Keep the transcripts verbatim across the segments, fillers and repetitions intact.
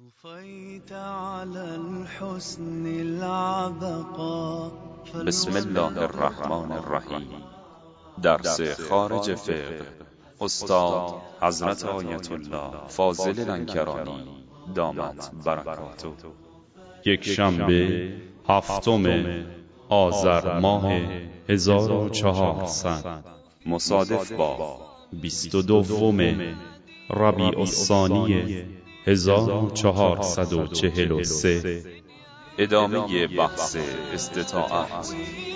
بسم الله الرحمن الرحیم. درس خارج فقه، استاد حضرت آیت الله فاضل لنکرانی دامت برکاته. یک شنبه هفتم آذر ماه هزار و چهارصد مصادف با بیست و دوم ربیع الثانی هزار و چهارصد و چهل و سه. ادامه بحث استطاعت.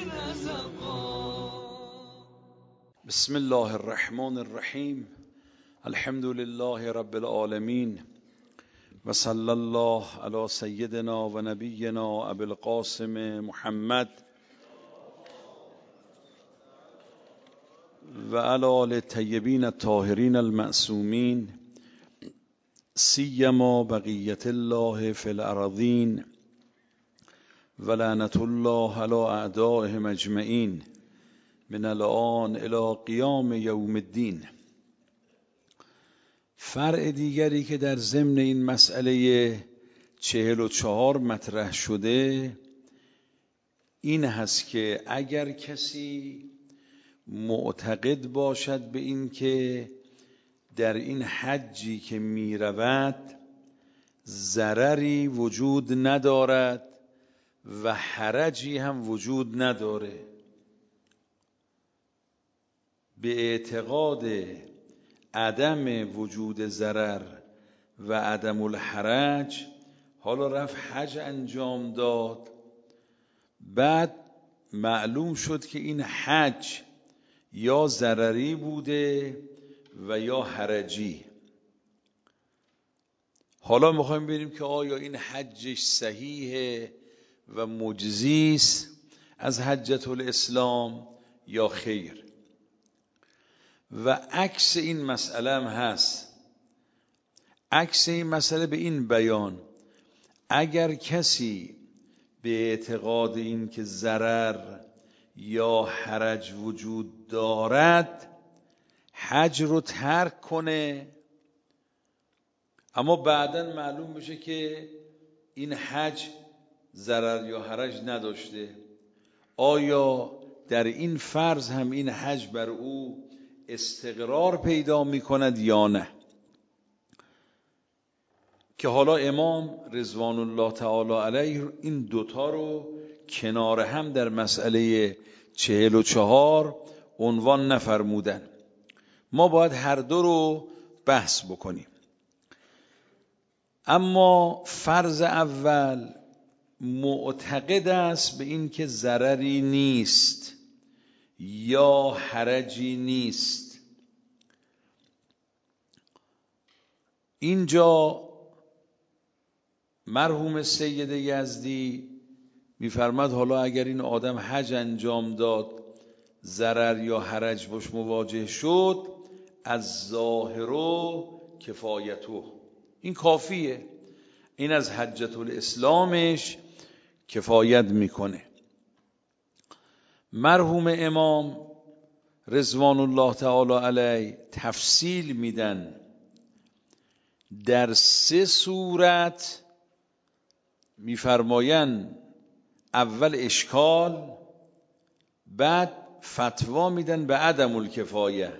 بسم الله الرحمن الرحیم. الحمد لله رب العالمین و صلی الله علی سیدنا و نبینا ابی القاسم محمد و علی آل الطیبین الطاهرین المعصومین، سیما بقیت الله فی الارضین و لعنت الله علی اعدائهم اجمعین من الان الی قیام یوم الدین. فرع دیگری که در ضمن این مسئله چهل و چهار مطرح شده این هست که اگر کسی معتقد باشد به این که در این حجی که می رود ضرری وجود ندارد و حرجی هم وجود نداره، به اعتقاد عدم وجود ضرر و عدم الحرج حالا رفت حج انجام داد، بعد معلوم شد که این حج یا ضرری بوده و یا حرجی. حالا میخوایم ببینیم که آیا این حجش صحیحه و مجزی است از حجة الاسلام یا خیر. و عکس این مسئله هم هست. عکس این مسئله به این بیان: اگر کسی به اعتقاد این که ضرر یا حرج وجود دارد حج رو ترک کنه، اما بعداً معلوم بشه که این حج ضرر یا حرج نداشته، آیا در این فرض هم این حج بر او استقرار پیدا می کند یا نه؟ که حالا امام رضوان الله تعالی علیه این دوتا رو کنار هم در مسئله چهل و چهار عنوان نفرمودن، ما باید هر دو رو بحث بکنیم. اما فرض اول معتقد است به این که ضرری نیست یا حرجی نیست. اینجا مرحوم سید یزدی میفرماد حالا اگر این آدم حج انجام داد ضرر یا حرج باش مواجه شد، از ظاهر کفایته، این کافیه، این از حجة الاسلامش کفایت میکنه. مرحوم امام رضوان الله تعالی علیه تفصیل میدن در سه صورت، میفرماین اول اشکال، بعد فتوا میدن به عدم الکفایه.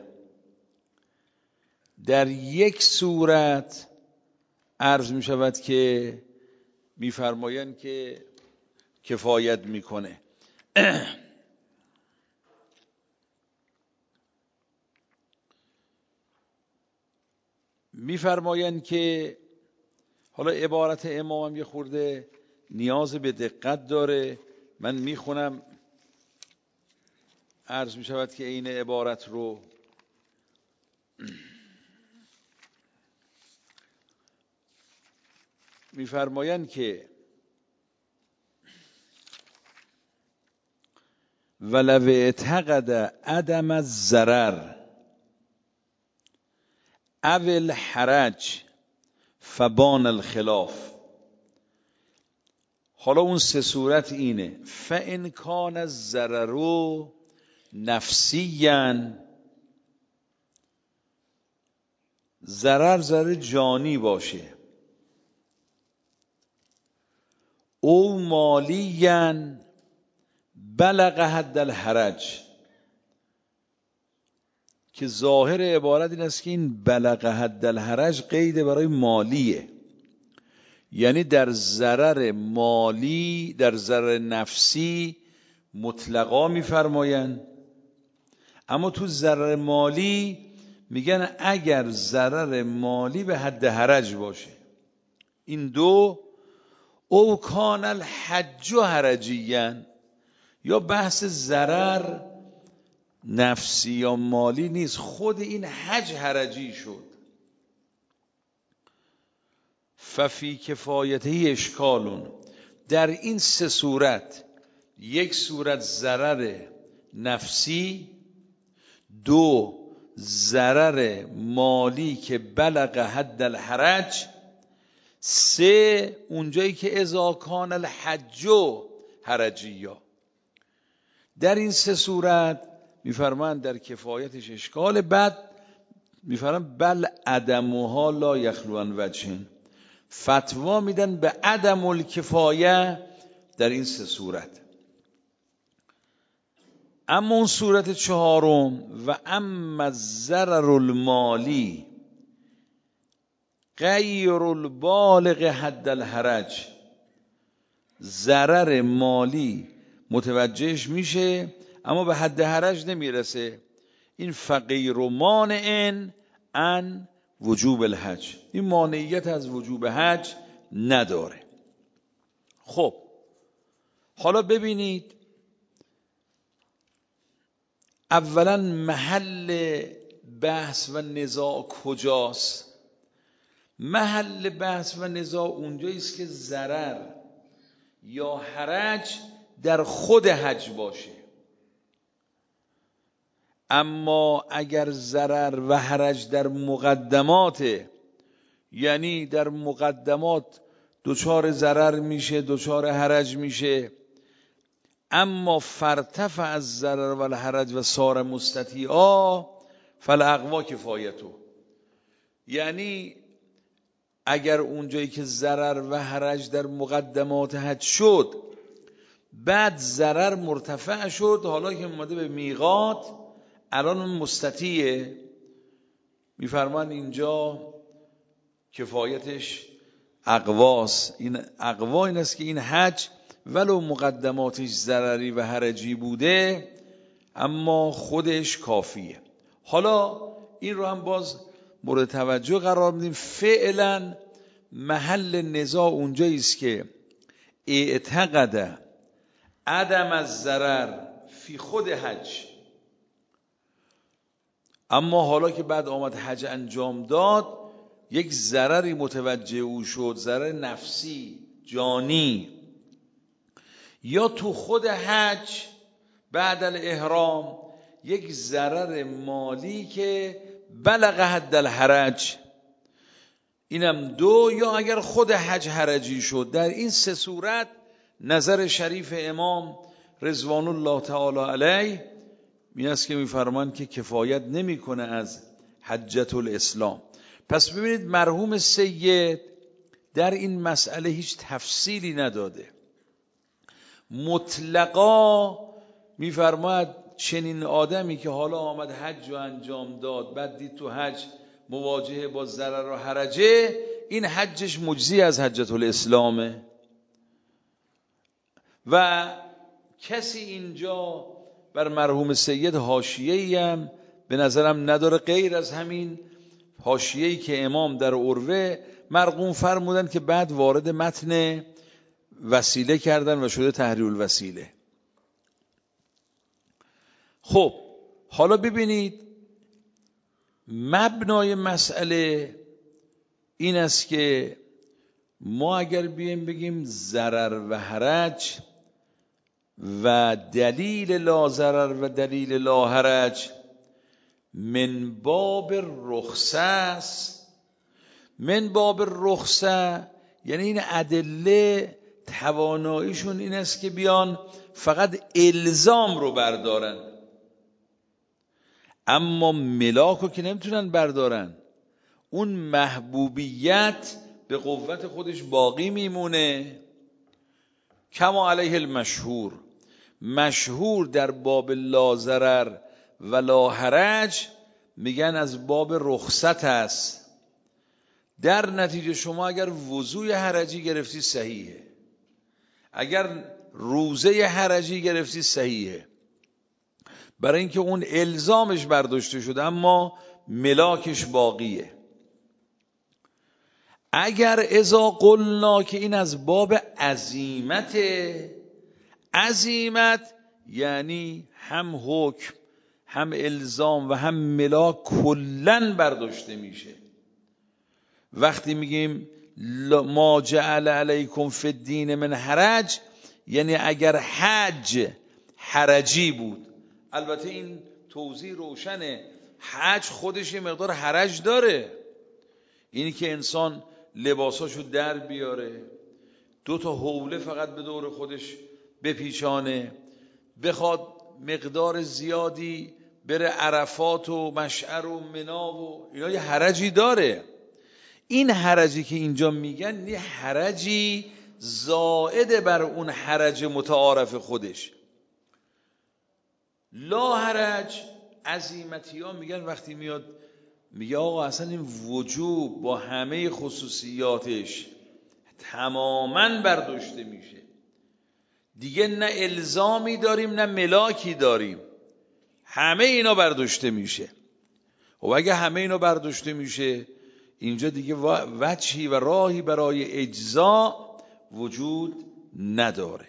در یک صورت عرض میشود که میفرماین که کفایت میکنه. میفرماین که حالا عبارت امام هم یه خورده نیاز به دقت داره، من میخونم عرض میشود که این عبارت رو میفرماین که ولو اعتقد عدم الضرر او الحرج فبان الخلاف. حالا اون سه صورت اینه: فان کان الضرر نفسیاً، ضرر ضرر جانی باشه، او مالیا بلغ حد الحرج، که ظاهر عبارت این است که این بلغ حد الحرج قید برای مالیه، یعنی در ضرر مالی، در ضرر نفسی مطلقا میفرمایند، اما تو ضرر مالی میگن اگر ضرر مالی به حد حرج باشه. این دو او کان الحج حرجیا، یا بحث ضرر نفسی یا مالی نیست، خود این حج حرجی شد. ففی کفایته اشکالون، در این سه صورت، یک صورت ضرر نفسی، دو ضرر مالی که بلغ حد الحرج، سه اونجایی که اذا کان الحج حرجیا. در این سه صورت میفرمایند در کفایتش اشکال، بعد میفرمایند بل عدمها لا یخلو عن وجه، فتوا میدن به عدم الکفایه در این سه صورت. اما اون صورت چهارم و اما الضرر المالی غیر البالغ حد الحرج، ضرر مالی متوجهش میشه اما به حد حرج نمیرسه، این فقیر و مانع ان وجوب الحج، این مانعیت از وجوب حج نداره. خب حالا ببینید اولا محل بحث و نزاع کجاست؟ محل بحث و نزاع اونجایی است که ضرر یا حرج در خود حج باشه. اما اگر ضرر و حرج در مقدمات، یعنی در مقدمات دچار ضرر میشه دچار حرج میشه، اما فرتفع از ضرر و الحرج و صار مستطیعا فالاقوا کفایتو، یعنی اگر اونجایی که ضرر و حرج در مقدمات حج شد بعد ضرر مرتفع شد، حالا که اومده به میقات الان اون مستطیعه، میفرمان اینجا کفایتش اقواس. این اقوا این است که این حج ولو مقدماتش ضرری و حرجی بوده اما خودش کافیه. حالا این رو هم باز مورد توجه قرار میدیم. فعلا محل نزاع اونجایی است که اعتقد عدم الضرر فی خود حج، اما حالا که بعد آمد حج انجام داد یک ضرری متوجه او شد، ضرر نفسی جانی، یا تو خود حج بعد الاحرام یک ضرر مالی که بلغ حد الحرج، اینم دو، یا اگر خود حج حرجی شد. در این سه صورت نظر شریف امام رضوان الله تعالی علیه این است که میفرمان که کفایت نمیکنه از حجت الاسلام. پس ببینید مرحوم سید در این مسئله هیچ تفصیلی نداده، مطلقا میفرماید چنین آدمی که حالا آمد حج و انجام داد بعد دید تو حج مواجهه با ضرر و حرجه، این حجش مجزی از حجت الاسلامه. و کسی اینجا بر مرحوم سید حاشیه‌ای هم به نظرم نداره غیر از همین حاشیه‌ای که امام در عروه مرقوم فرمودن که بعد وارد متن وسیله کردن و شده تحریر الوسیله. خب حالا ببینید مبنای مسئله این است که ما اگر بیم بگیم ضرر و حرج و دلیل لا ضرر و دلیل لا حرج من باب رخصه است، من باب رخصه یعنی این ادله تواناییشون این است که بیان فقط الزام رو بردارن، اما ملاکو که نمیتونن بردارن، اون محبوبیت به قوت خودش باقی میمونه کما علیه المشهور. مشهور در باب لا ضرر و لا حرج میگن از باب رخصت است. در نتیجه شما اگر وضوی حرجی گرفتی صحیحه، اگر روزه حرجی گرفتی صحیحه، برای اینکه اون الزامش برداشته شده اما ملاکش باقیه. اگر اذا قلنا که این از باب عزیمت، عزیمت یعنی هم حکم هم الزام و هم ملاک کلن برداشته میشه. وقتی میگیم ما جعل علیکم فی الدین من حرج، یعنی اگر حج حرجی بود، البته این توضیح روشنه، حج خودش یه مقدار حرج داره، اینی که انسان لباساشو در بیاره، دو تا حوله فقط به دور خودش بپیچانه، بخواد مقدار زیادی بره عرفات و مشعر و منا و اینا، یه حرجی داره. این حرجی که اینجا میگن یه حرجی زائد بر اون حرج متعارف خودش. لا حرج عزیمتی ها میگن وقتی میاد میگه آقا اصلا این وجوب با همه خصوصیاتش تماماً برداشته میشه، دیگه نه الزامی داریم نه ملاکی داریم، همه اینا برداشته میشه. و اگه همه اینا برداشته میشه اینجا دیگه وجهی و راهی برای اجزا وجود نداره.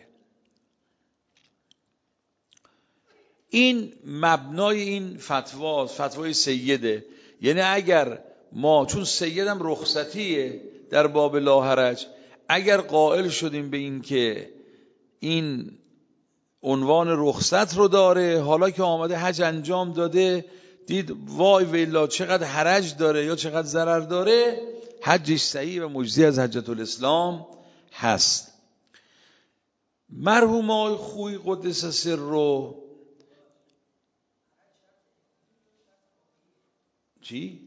این مبنای این فتوا فتوای سیده. یعنی اگر ما، چون سیدم رخصتیه در باب لا حرج، اگر قائل شدیم به این که این عنوان رخصت رو داره، حالا که آمده حج انجام داده دید وای ویلا چقدر حرج داره یا چقدر ضرر داره، حجش صحیح و مجزی از حجة الاسلام هست. مرحوم آقای خویی قدس سره چی؟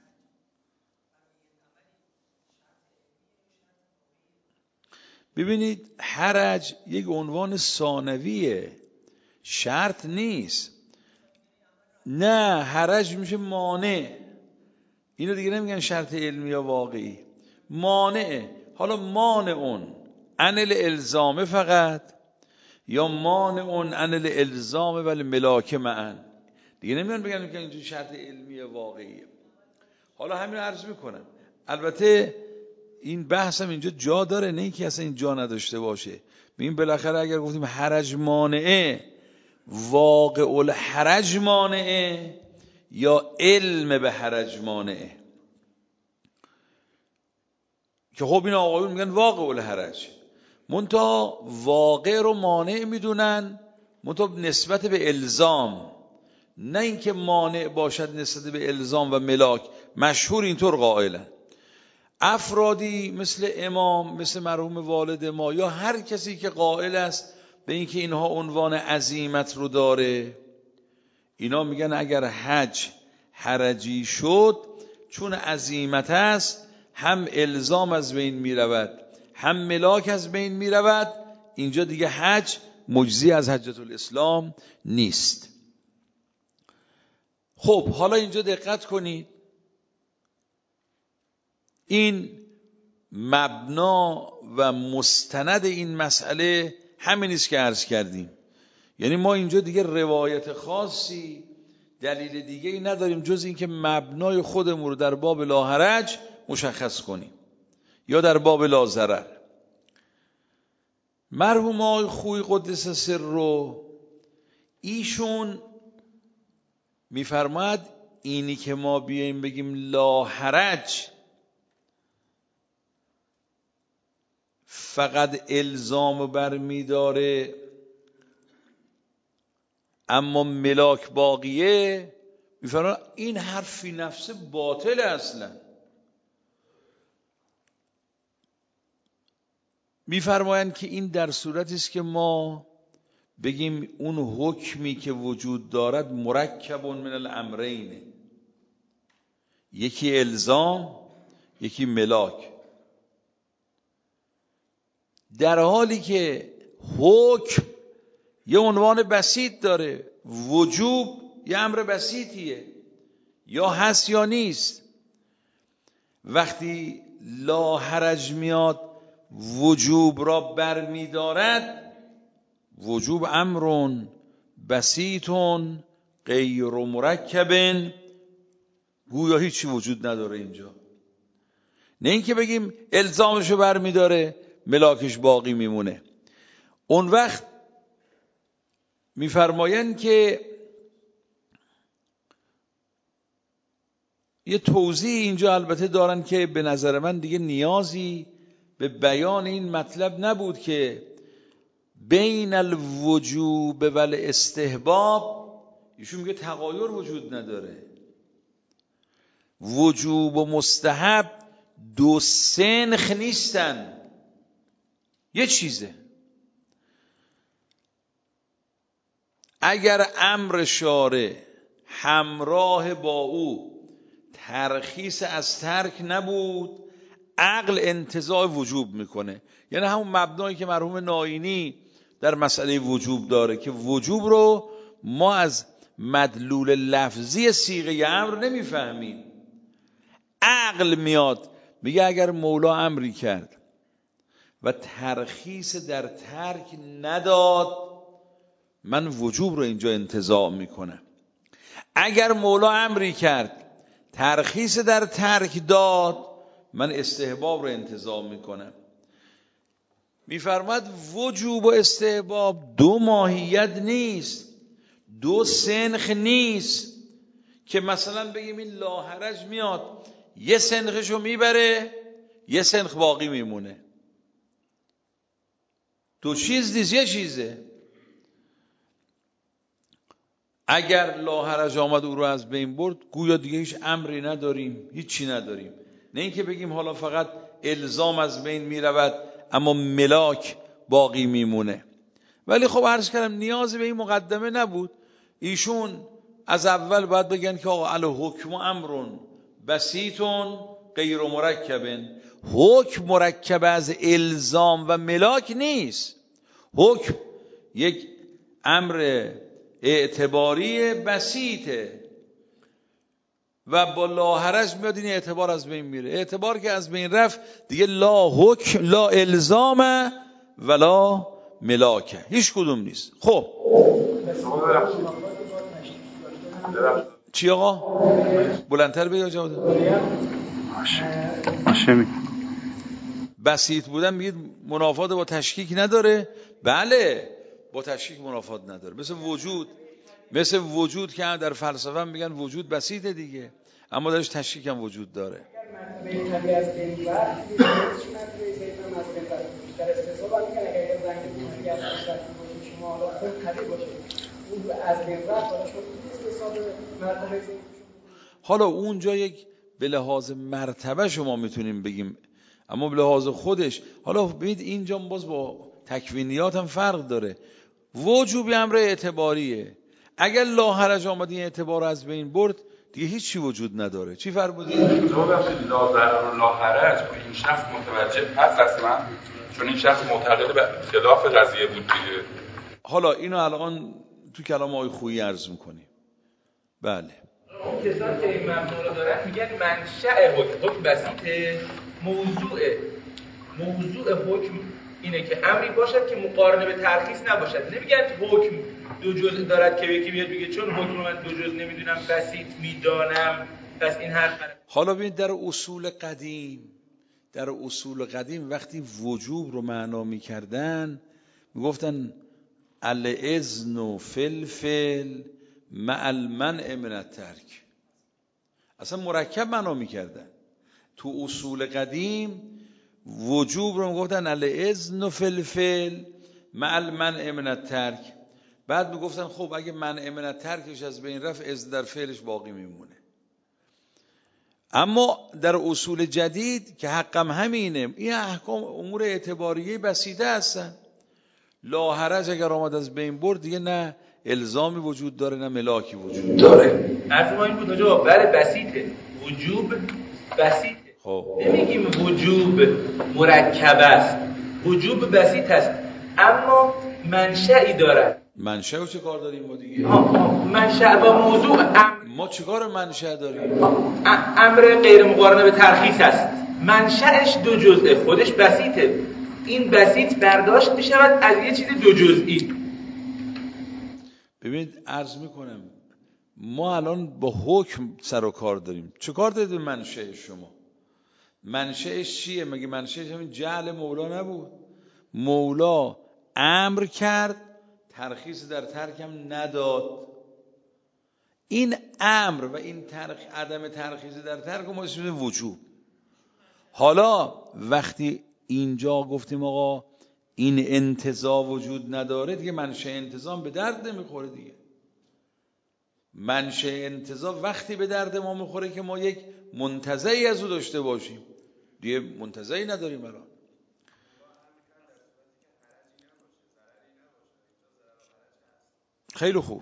ببینید حرج یک عنوان ثانویه، شرط نیست. نه، حرج میشه مانع. اینو دیگه نمیگن شرط علمی یا واقعی، مانعه. حالا مانع اون عن الالزام فقط یا مانع اون عن الالزام ولی ملاک معا، دیگه نمیان بگن که اینجا شرط علمی واقعیه. حالا همین عرض میکنم. البته این بحث هم اینجا جا داره، نه اینکه اصلا این جا نداشته باشه. ببین بالاخره اگر گفتیم حرج مانعه، واقع الحرج مانعه یا علم به حرج مانعه؟ که خب این آقایون میگن واقع الحرج، منتها واقع رو مانع میدونن، منتها نسبت به الزام، نه اینکه مانع باشد نسبت به الزام و ملاک. مشهور اینطور قائلن. افرادی مثل امام، مثل مرحوم والد ما، یا هر کسی که قائل است به اینکه اینها عنوان عزیمت رو داره، اینا میگن اگر حج حرجی شد، چون عزیمت است، هم الزام از بین میرود هم ملاک از بین میرود، اینجا دیگه حج مجزی از حجة الاسلام نیست. خب حالا اینجا دقت کنید، این مبنا و مستند این مسئله همین است که عرض کردیم. یعنی ما اینجا دیگه روایت خاصی، دلیل دیگه ای نداریم جز این که مبنای خودمون رو در باب لا حرج مشخص کنیم یا در باب لا ضرر. مرحوم آقای خویی قدس سره ایشون میفرماید اینی که ما بیاییم بگیم لا حرج فقط الزام برمی داره اما ملاک باقیه، میفرماید این حرفی نفس باطل اصلا. میفرمایند که این در صورتی است که ما بگیم اون حکمی که وجود دارد مرکب من الامرین، یکی الزام یکی ملاک، در حالی که حکم یه عنوان بسیط داره، وجوب یه امر بسیطیه، یا هست یا نیست. وقتی لا حرج میاد وجوب را برمیدارد، وجوب امرون بسیطون غیر مرکبن، گویا هیچی وجود نداره اینجا. نه اینکه بگیم الزامشو برمیداره ملاکش باقی میمونه. اون وقت میفرمایند که یه توضیح اینجا البته دارن که به نظر من دیگه نیازی به بیان این مطلب نبود که بین الوجوب و الاستحباب، ایشون میگه تغایر وجود نداره. وجوب و مستحب دو سنخ نیستن، یه چیزه. اگر امر شارع همراه با او ترخیص از ترک نبود، عقل انتزاع وجوب میکنه. یعنی همون مبنایی که مرحوم ناینی در مسئله وجوب داره که وجوب رو ما از مدلول لفظی صیغه امر نمیفهمیم. عقل میاد میگه اگر مولا امری کرد و ترخیص در ترک نداد، من وجوب رو اینجا انتزاع میکنم. اگر مولا امری کرد ترخیص در ترک داد، من استحباب رو انتزاع میکنم. میفرماد وجوب و استحباب دو ماهیت نیست، دو سنخ نیست که مثلا بگیم این لا حرج میاد یه سنخشو میبره یه سنخ باقی میمونه. دو چیز نیست، یه چیزه. اگر لا حرج آمد او رو از بین برد، گویا دیگه هیچ امری نداریم، هیچ چی نداریم. نه اینکه بگیم حالا فقط الزام از بین میرود اما ملاک باقی میمونه. ولی خب عرض کردم نیازی به این مقدمه نبود. ایشون از اول باید بگن که آقا الحکم امرون بسیطون غیر مرکبن. حکم مرکب از الزام و ملاک نیست. حکم یک امر اعتباری بسیطه و با لا حرج میاد این اعتبار از بین میره. اعتبار که از بین رفت دیگه لا حکم لا الزام ولا ملاکه، هیچ کدوم نیست. خب چی آقا؟ بلندتر بگو جواد. بسیط بودن میگید منافات با تشکیک نداره؟ بله با تشکیک منافات نداره. مثل وجود، مثل وجود که در فلسفه میگن وجود بسیطه دیگه، اما درش تشکیک هم وجود داره. حالا اونجا یک به لحاظ مرتبه شما میتونیم بگیم، اما به لحاظ خودش حالا ببینید اینجا باز با تکوینیات هم فرق داره. وجوبی امر اعتباریه. اگر لا حرج آمد این اعتبار از بین برد دیگه هیچی وجود نداره. چی فرمودید؟ تو بخشید لا ضرر و لا حرج این شخص متوجه هست اصلا، چون این شخص معتقد به خلاف قضیه بود دیگه. حالا اینو الان تو کلام آقای خویی عرض میکنیم. بله اون کسانی که این مبنا رو دارن میگن منشأ حکم، حکم بسیطه، موضوع موضوع حکم اینه که امری باشد که مقارنه به ترخیص نباشد. نمیگن حکم دو جزء دارد که یکی بیاد بگه چون حکم من دو جزء نمیدونم بسیط میدانم پس این حرف. حالا ببینید در اصول قدیم، در اصول قدیم وقتی وجوب رو معنا میکردن میگفتن الاذن فی الفعل مع المنع من الترک. اصلا مرکب معنا میکردن. تو اصول قدیم وجوب رو میگفتن الاذن فی الفعل مع المنع من الترک. بعد میگفتن خب اگه منع من الترکش از بین رفت اذن در فعلش باقی میمونه. اما در اصول جدید که حقم همینه، این احکام امور اعتباریه بسیطه هستن. لا حرج اگر آمد از بین برد دیگه نه الزامی وجود داره نه ملاکی وجود داره. حرف ما این بود آجا بله بسیطه، وجوب بسیطه. خب نمیگیم وجوب مرکب است، وجوب بسیط است. اما منشأی دارد. منشأ چه کار داریم ما دیگه؟ منشأ و موضوع ام... ما چه کار منشأ داریم؟ امر غیر مقارنه به ترخیص است. منشأش دو جزءه، خودش بسیطه. این بسیط برداشت می شود از یه چیز دو جزئی. ببینید عرض میکنم ما الان با حکم سر و کار داریم. چه کار دارید به منشأ شما؟ منشأش چیه؟ مگه منشأش همین جعل مولا نبود؟ مولا امر کرد، ترخیص در ترکم نداد. این امر و این ترخ... عدم ترخیص در ترک ما اسمش وجوب. حالا وقتی اینجا گفتیم آقا این انتزاع وجود نداره، دیگه منشأ انتزاع به درد نمیخوره دیگه. منشأ انتزاع وقتی به درد ما میخوره که ما یک منتزعی از او داشته باشیم. دیگه منتزعی نداریم الان. خیلی خوب.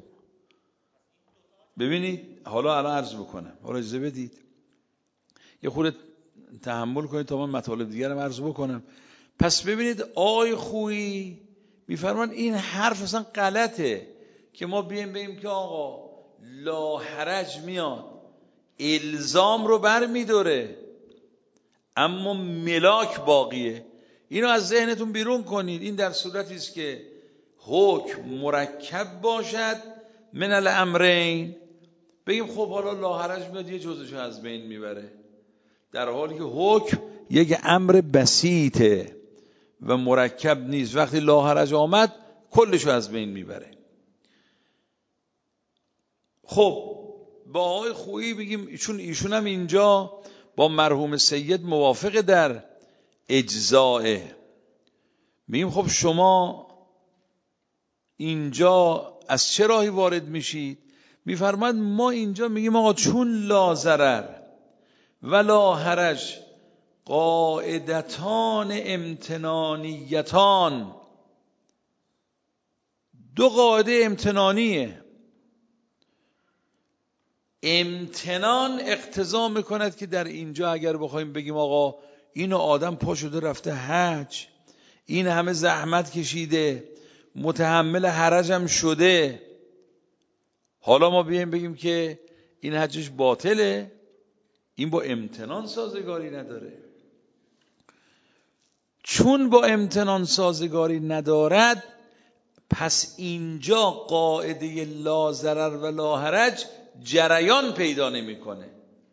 ببینید حالا الان عرض بکنم، حالا اجازه بدید یه خورده تحمل کنید تا من مطالب دیگر هم عرض بکنم. پس ببینید آقای خویی میفرمان این حرف اصلا غلطه که ما بیایم بگیم که آقا لا حرج میاد الزام رو بر میداره اما ملاک باقیه. اینو از ذهنتون بیرون کنید. این در صورتی است که حکم مرکب باشد من الامرین، بگیم خب حالا لا حرج میاد یه جزءشو از بین میبره، در حالی که حکم یک امر بسیطه و مرکب نیست. وقتی لا حرج آمد کلشو از بین میبره. خب با آقای خویی بگیم چون ایشون هم اینجا با مرحوم سید موافق در اجزاء، میگیم خب شما اینجا از چه راهی وارد میشید؟ میفرماد ما اینجا میگیم آقا چون لا ضرر و لا حرج قاعدتان امتنانیتان، دو قاعده امتنانیه. امتنان اقتضا میکند که در اینجا اگر بخوایم بگیم آقا اینو آدم پا شده رفته حج، این همه زحمت کشیده، متحمل حرجم شده، حالا ما بیایم بگیم که این حجش باطله، این با امتنان سازگاری نداره. چون با امتنان سازگاری ندارد پس اینجا قاعده لا ضرر و لا حرج جریان پیدا نمیکنه.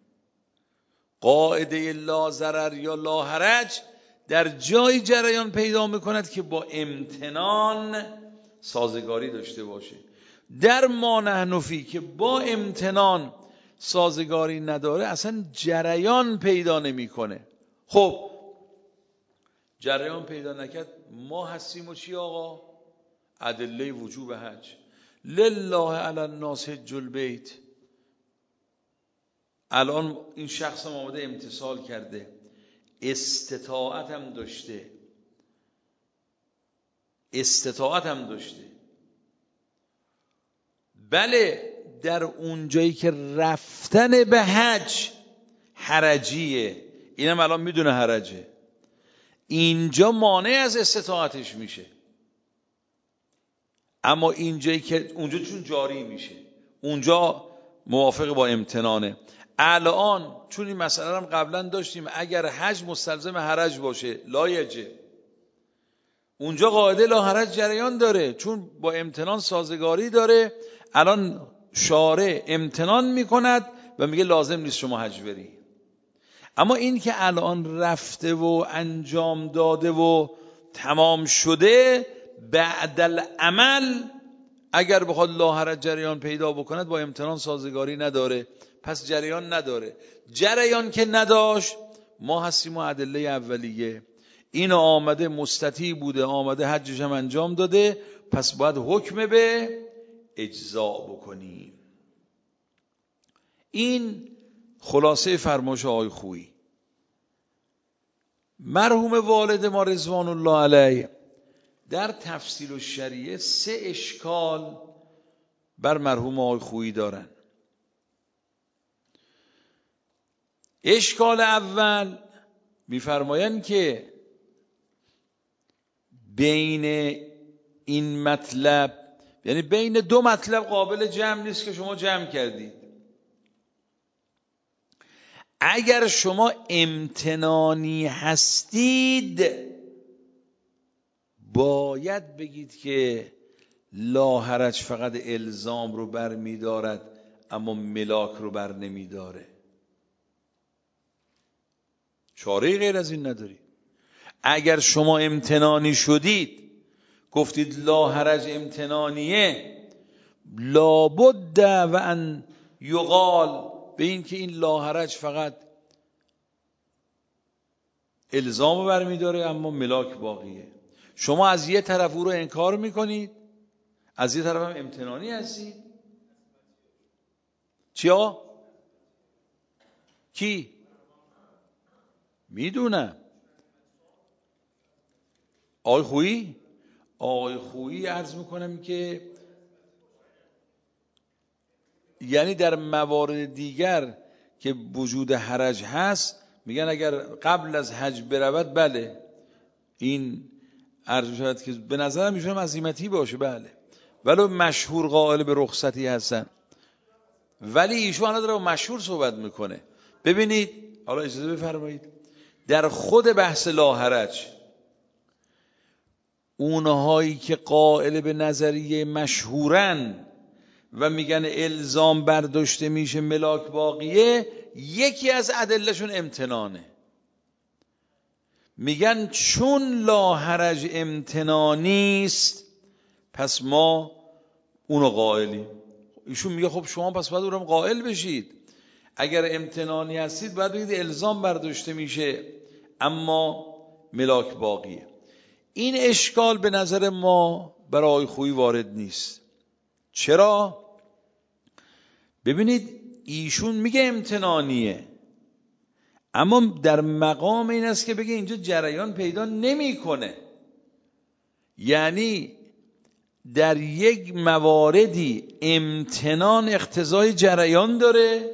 قاعده لا ضرر یا لا حرج در جای جریان پیدا میکند که با امتنان سازگاری داشته باشه. در ما نحن فی که با امتنان سازگاری نداره اصلا جریان پیدا نمیکنه. خب جریان پیدا نکرد ما هستیم و چی آقا؟ ادله وجوب حج. لله علی الناس حج البیت. الان این شخص هم آمده امتثال کرده، استطاعت هم داشته، استطاعت هم داشته. بله در اونجایی که رفتن به حج حرجیه، اینم الان میدونه حرجه، اینجا مانع از استطاعتش میشه. اما اینجایی که اونجا چون جاری میشه، اونجا موافق با امتنانه. الان چون این مسئله هم قبلا داشتیم، اگر حج مستلزم حرج باشه لا یجب، اونجا قاعده لا حرج جریان داره چون با امتنان سازگاری داره. الان شارع امتنان میکند و میگه لازم نیست شما حج بری. اما این که الان رفته و انجام داده و تمام شده، بعد العمل اگر بخواد لا حرج جریان پیدا بکند با امتنان سازگاری نداره، پس جریان نداره. جریان که نداشت ما هستیم و ادله اولیه، این آمده مستطیع بوده، آمده حجش هم انجام داده، پس باید حکم به اجزاء بکنیم. این خلاصه فرمایش آقای خویی. مرحوم والد ما رضوان الله علیه در تفسیر الشریعه سه اشکال بر مرحوم آقای خویی دارن. اشکال اول میفرمایند که بین این مطلب، یعنی بین دو مطلب قابل جمع نیست که شما جمع کردید. اگر شما امتنانی هستید باید بگید که لا حرج فقط الزام رو بر می دارد اما ملاک رو بر نمی داره. چاره غیر از این نداری. اگر شما امتنانی شدید گفتید لا حرج امتنانیه، لابد و ان یقال به این که این لا حرج فقط الزام رو بر می داره اما ملاک باقیه. شما از یه طرف او رو انکار میکنید، از یه طرف هم امتنانی هستید. چیا؟ کی؟ میدونم آقای خویی آقای خویی عرض میکنم که یعنی در موارد دیگر که وجود حرج هست میگن اگر قبل از حج برود بله این عرض شد که به نظرم میشونم عزیمتی باشه، بله ولو مشهور قائل به رخصتی هستن، ولی ایشون الان داره مشهور صحبت میکنه. ببینید حالا اجازه بفرمایید، در خود بحث لا حرج اونهایی که قائل به نظریه مشهورن و میگن الزام برداشته میشه ملاک باقیه، یکی از ادلهشون امتنانه. میگن چون لا حرج امتنانی است پس ما اونو قائلیم. ایشون میگه خب شما پس باید اونم قائل بشید. اگر امتنانی هستید باید بگید الزام برداشته میشه اما ملاک باقیه. این اشکال به نظر ما برای آقای خویی وارد نیست. چرا؟ ببینید ایشون میگه امتنانیه اما در مقام این است که بگه اینجا جریان پیدا نمیکنه. یعنی در یک مواردی امتنان اقتضای جریان داره،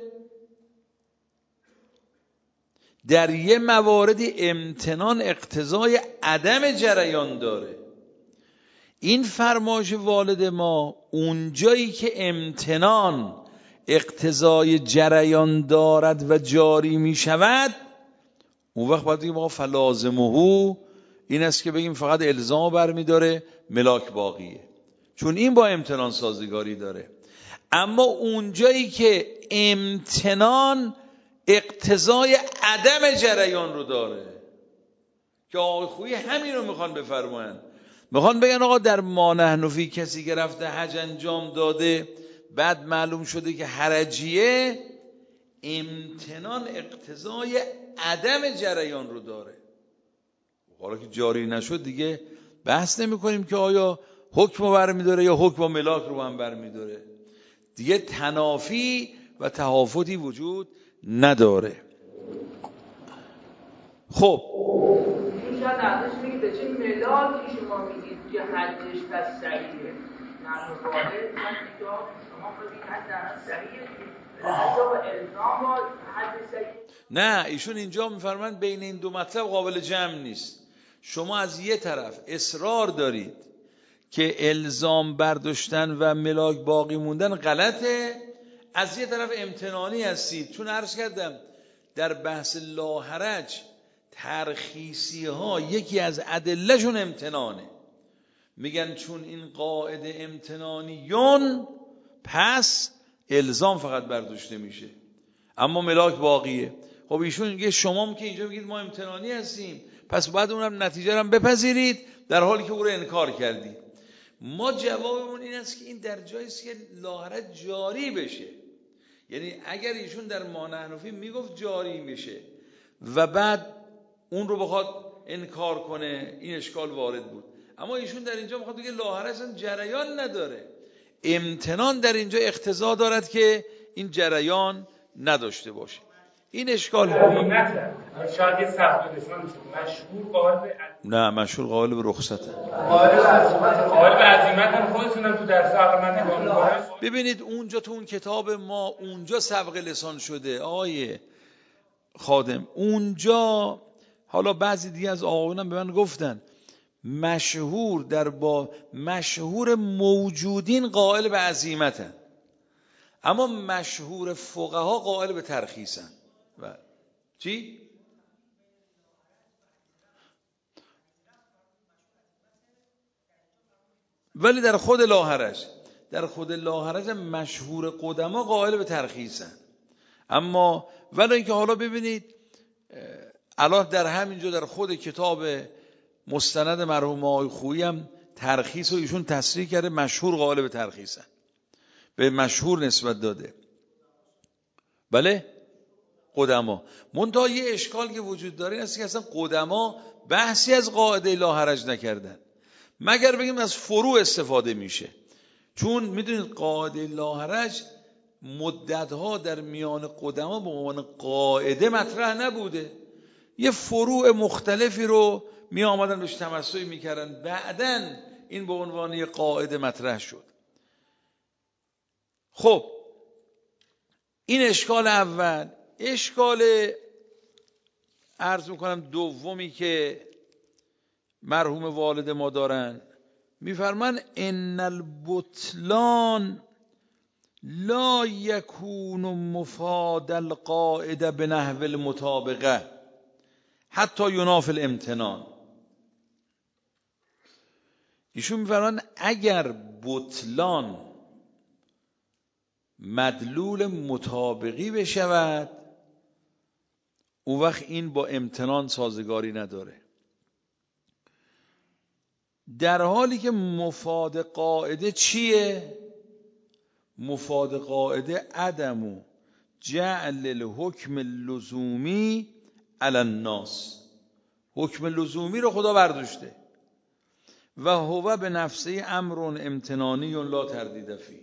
در یک مواردی امتنان اقتضای عدم جریان داره. این فرمایش والد ما اونجایی که امتنان اقتضای جریان دارد و جاری می شود اون وقت باید بگیم آقا فلازمه این است که بگیم فقط الزام برمی داره ملاک باقیه، چون این با امتنان سازگاری داره. اما اونجایی که امتنان اقتضای عدم جریان رو داره که آقای خویی همین رو میخوان بفرماین، میخوان بگن آقا در ما نحن فی کسی که رفته حج انجام داده بعد معلوم شده که حرجیه، امتنان اقتضای عدم جریان رو داره. حالا که جاری نشد دیگه بحث نمی کنیم که آیا حکم رو برمی داره یا حکم و ملاک رو هم برمی داره. دیگه تنافی و تهافتی وجود نداره. خب این شاید ارزش میگید به چه ملاکی شما میگید که حجش بس صحیحه نحن وارد من اینجا شما بگید حج در صحیحه اینجا با الزام با حج صحیح. نه ایشون اینجا میفرمایند بین این دو مطلب قابل جمع نیست. شما از یه طرف اصرار دارید که الزام برداشتن و ملاک باقی موندن غلطه، از یه طرف امتنانی هستید. چون عرض کردم در بحث لا حرج ترخیصی ها یکی از ادلهشون امتنانه. میگن چون این قاعده امتنانیون پس الزام فقط برداشته میشه اما ملاک باقیه. خب ایشون میگه شما که اینجا میگید ما امتنانی هستیم پس باید اونم نتیجه رو بپذیرید در حالی که او رو انکار کردید. ما جوابمون این است که این در جایی است که لا حرج جاری بشه. یعنی اگر ایشون در ما نحن فی میگفت جاری میشه و بعد اون رو بخواد انکار کنه این اشکال وارد بود، اما ایشون در اینجا بخواد بگه لا حرج جریان نداره، امتنان در اینجا اقتضا دارد که این جریان نداشته باشه. این اشکال شاید یه سخت لسان مشهور قائل به نه مشهور قائل به رخصته، قائل به عزیمت قائل به عزیمت هم خودتونم تو درس عقل من نگاه می‌کنم. ببینید اونجا تو اون کتاب ما اونجا سبق لسان شده آقای خادم، اونجا حالا بعضی دیگه از آقایونم به من گفتن مشهور در با مشهور موجودین قائل به عزیمتن، اما مشهور فقها قائل به ترخیصن. و چی؟ ولی در خود لاحرج در خود لاحرج مشهور قدما قائل به ترخیصن. اما ولی اینکه حالا ببینید الان در همینجا در خود کتاب مستند مرحوم آقای خویی هم ترخیص و ایشون تصریح کرده مشهور قائل به ترخیصن، به مشهور نسبت داده. بله قدما. منتها یه اشکال که وجود داره این است که اصلا قدما بحثی از قاعده لاحرج نکردن، مگر بگیم از فروع استفاده میشه. چون میدونید قاعده لاحرج مدتها در میان قدما به عنوان قاعده مطرح نبوده، یه فروع مختلفی رو می آمدن بهش تمسک میکردن، بعدن این به عنوان یه قاعده مطرح شد. خب این اشکال اول. اشکال عرض میکنم دومی که مرحوم والد ما دارن، میفرمان ان البطلان لا یکون مفاد القاعده به نحو المطابقه حتی ینافی الامتنان. ایشون میفرمان اگر بطلان مدلول مطابقی بشود اون وقت این با امتنان سازگاری نداره، در حالی که مفاد قاعده چیه؟ مفاد قاعده عدم جعل الحکم اللزومی علی الناس. حکم لزومی رو خدا برداشته و هو به نفسه امر امتنانی لا تردید فی،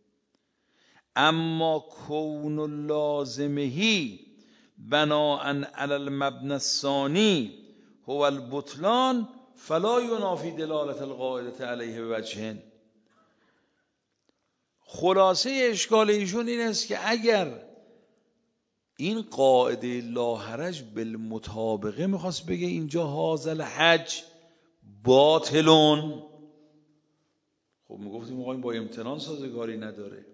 اما کون لازمه بناء علی المبنی الثانی هو البطلان فلا ینافی دلالت القاعده علیه بوجه. خلاصه اشکال ایشون این است که اگر این قاعده لاحرج بالمطابقه میخواست بگه اینجا هذا الحج باطلون، خب میگفتیم آقا این با امتنان سازگاری نداره.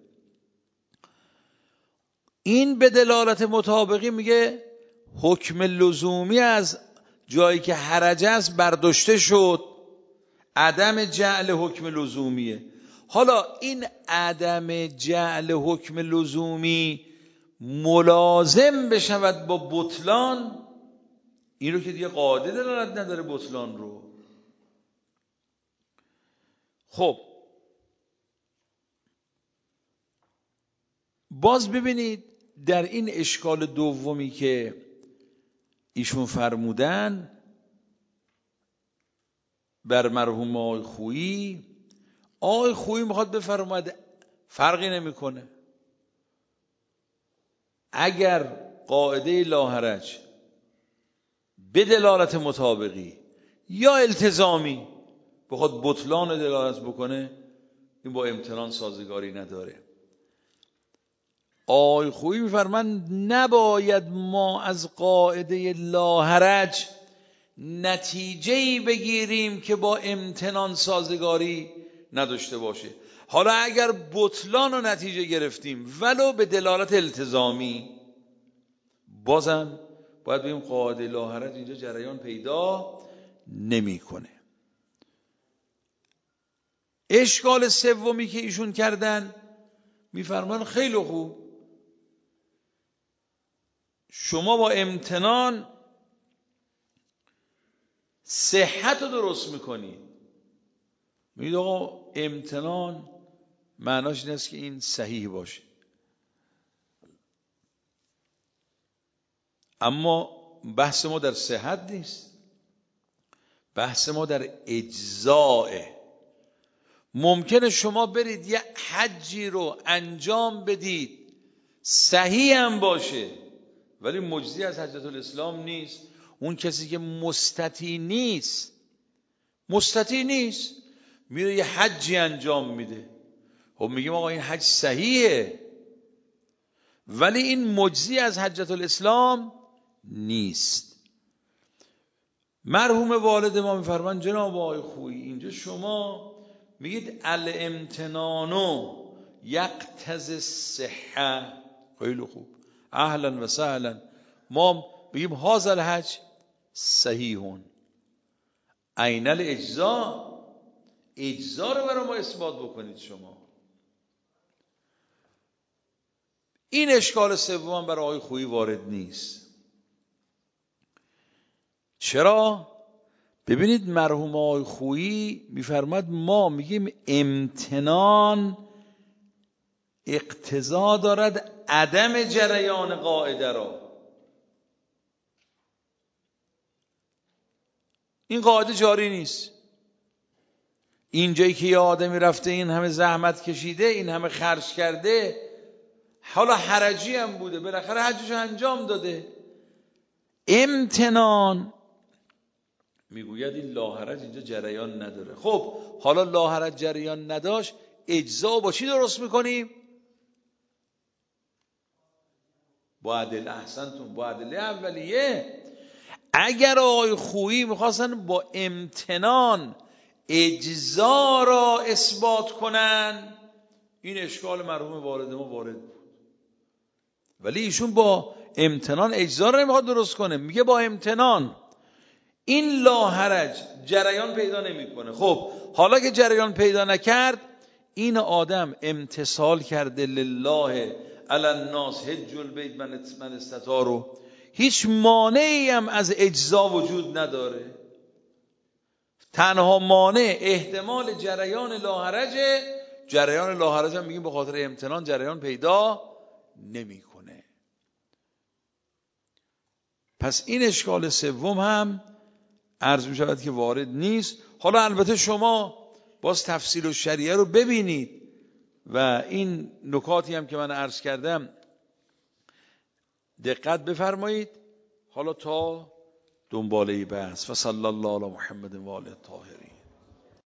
این به دلالت مطابقی میگه حکم لزومی از جایی که حرج است برداشته شد، عدم جعل حکم لزومیه. حالا این عدم جعل حکم لزومی ملازم بشود با بطلان، این رو که دیگه قاعده دلالت نداره بطلان رو. خب باز ببینید در این اشکال دومی که ایشون فرمودن بر مرحوم آقای خویی، آقای خویی میخواد بفرماید فرقی نمیکنه اگر قاعده لاحرج به دلالت مطابقی یا التزامی بخواد بطلان دلالت بکنه، این با امتنان سازگاری نداره. آقای خویی میفرمان نباید ما از قاعده لاحرج نتیجه‌ای بگیریم که با امتنان سازگاری نداشته باشه. حالا اگر بطلان رو نتیجه گرفتیم ولو به دلالت التزامی، بازم باید بگیم قاعده لاحرج اینجا جریان پیدا نمی‌کنه. اشکال سومی که ایشون کردن میفرمان خیلی خوب، شما با امتنان صحت رو درست میکنید. میگید آقا امتنان معناش این است که این صحیح باشه، اما بحث ما در صحت نیست، بحث ما در اجزاءه. ممکنه شما برید یه حجی رو انجام بدید صحیح هم باشه ولی مجزی از حجت الاسلام نیست. اون کسی که مستطیع نیست مستطیع نیست میره یه حجی انجام میده، خب میگیم آقا این حج صحیحه ولی این مجزی از حجت الاسلام نیست. مرحوم والد ما میفرمان جناب آقای خویی اینجا شما میگید الامتنانو یقتضی الصحه. خیلی خوب، اهلا و سهلا. ما بگیم هذا الحج صحیحون، عین الاجزا، اجزا رو برای ما اثبات بکنید شما. این اشکال سوم برای آقای خویی وارد نیست. چرا؟ ببینید مرحوم آقای خویی میفرماد ما میگیم امتنان اقتضا دارد عدم جریان قاعده را. این قاعده جاری نیست. اینجایی که یه آدمی رفته این همه زحمت کشیده، این همه خرج کرده، حالا حرجی هم بوده، بالاخره حجش انجام داده، امتنان میگوید این لاحرج اینجا جریان نداره. خب حالا لاحرج جریان نداشت، اجزا با چی درست میکنیم؟ با ادله. احسنتون، با ادله اولیه. اگر آقای خویی میخواستن با امتنان اجزا را اثبات کنن، این اشکال مرحوم والد ما وارد بود. ولی ایشون با امتنان اجزا را نمیخواد درست کنه، میگه با امتنان این لاحرج جریان پیدا نمیکنه. خب حالا که جریان پیدا نکرد، این آدم امتثال کرده لله علی الناس حج البیت من استطاع رو، هیچ مانعی هم از اجزا وجود نداره. تنها مانع احتمال جریان لاحرج، جریان لاحرج هم میگیم به خاطر امتنان جریان پیدا نمیکنه. پس این اشکال سوم هم عرض می شود که وارد نیست. حالا البته شما باز تفصیل و شریعه رو ببینید و این نکاتی هم که من عرض کردم دقت بفرمایید. حالا تا دنباله بحث. و صلی الله علی محمد و آله الطاهرین.